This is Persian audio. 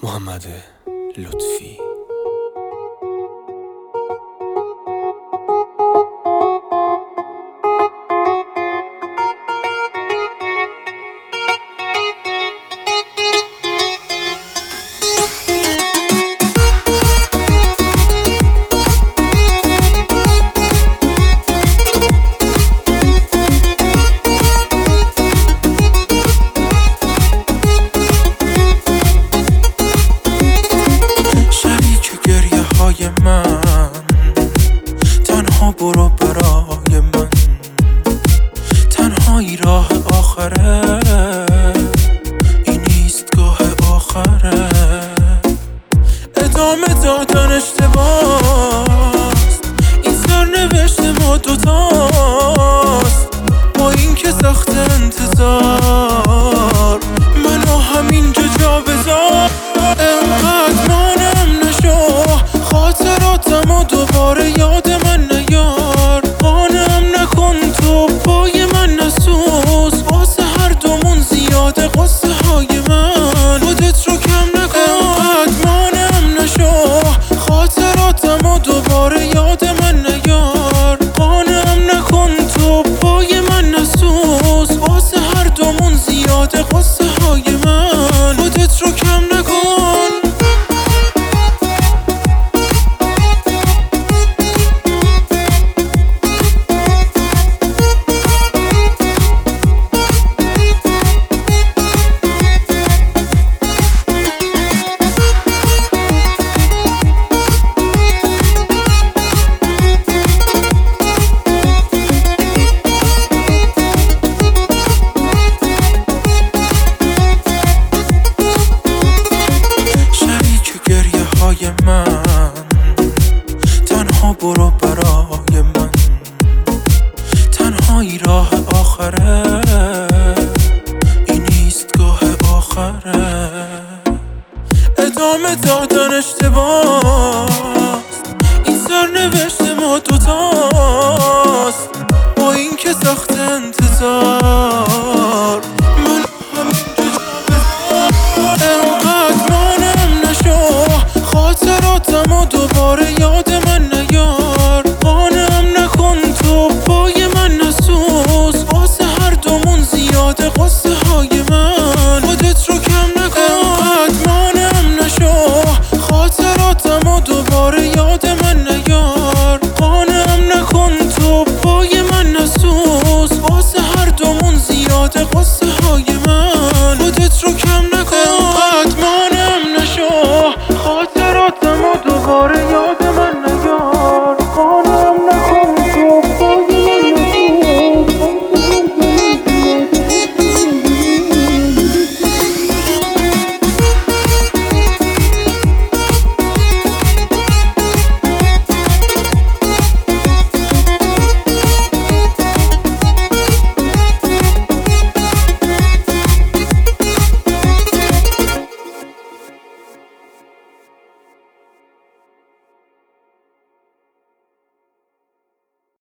محمد لطفی. من تنها برو برای من، تنهایی راه آخره، این ایستگاه آخره. ادامه دادن اشتباست، این سرنوشت ما دوتاست. با این که سخت انتظار منو همینجا جا بذار. انقدر مانم نشو، خاطراتم و دوباره یاد من نیار. قانم نکن تو پای من نسوز، واسه هر دومون زیاده قصه های من. خودت رو کم نکن، انقدر مانم نشو، خاطراتم و دوباره یاد من نیار. قانم نکن تو پای من نسوز، واسه هر دومون زیاده قصه های من. خودت رو کم نکن. من تنها برو برای من، تنهایی راه آخره، این ایستگاه آخره. ادامه دادن اشتباست، این سرنوشت ما دوتاست. با این که سخت انتظار